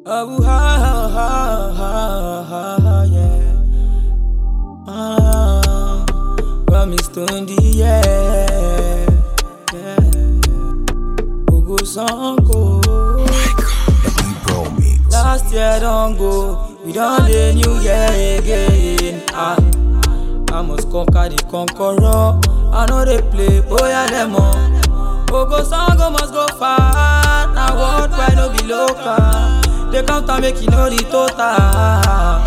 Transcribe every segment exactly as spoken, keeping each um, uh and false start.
Oh, ha, ha, ha, ha, ha, yeah. Ah, promise to the yeah, yeah. Ogo Sango. Last year don't go, we done the new year again. Ah, I must conquer the conqueror. I know they play, boy, I them all. Ogo Sango must go far. Now what, why no be local? They count and make you know the total.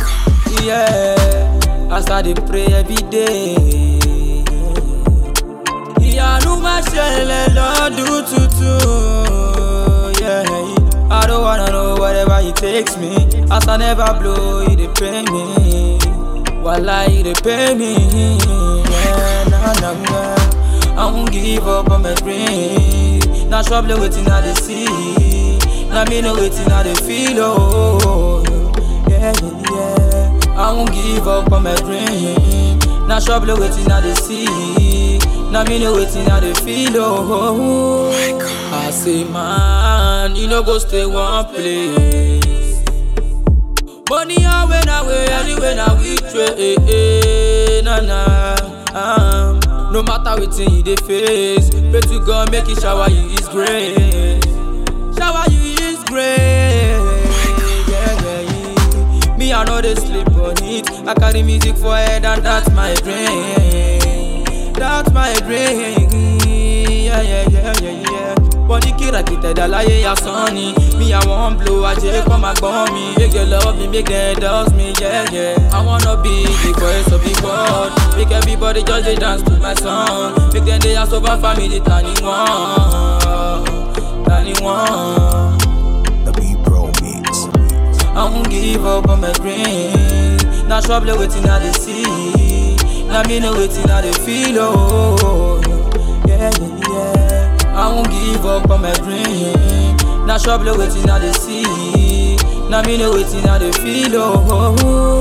Yeah, I start to pray every day. Yeah, no my shell, don't do tutu. Yeah, I don't wanna know whatever it takes me. As I never blow, it they pay me. Wallah, it they pay me. Yeah, nah, nah, nah. I won't give up on my dream. Now trouble waiting at the sea. Now me know waiting at the feel, oh. Yeah, yeah, yeah. I won't give up on my dream. Now trouble waiting at the sea. Now me know waiting at the feel, oh. I say, man, you know go stay one place. Money away, now way, anyway, now we trade, eh, eh, nah, nah, um. No matter what you dey face, pray to God make it shower you His grace. Shower you His grace. Yeah, yeah, yeah. Me I know they sleep on it. I carry music for head and that's my brain. That's my brain. Yeah, yeah, yeah, yeah, yeah. Body kira kita dalaye ya sunny. Me I want blow, I just come and bomb me. Make them love me, make them dance me, yeah, yeah. I wanna be the voice of the world. Make everybody just they dance to my song. Make them they ask over family, tiny one, tiny one. The B-Pro Mix. I won't give up on my dream. Now trouble waiting at the sea. Now me know waiting at the feel, oh. Yeah, yeah, yeah. I won't give up on my dream. Now trouble waiting at the sea. Now me know waiting at the feel, oh.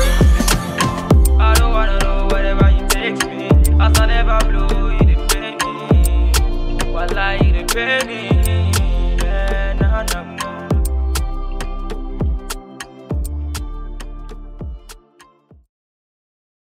I don't wanna know whatever it takes me. As I never blow, it dey pay me. Wallah, it dey pay me.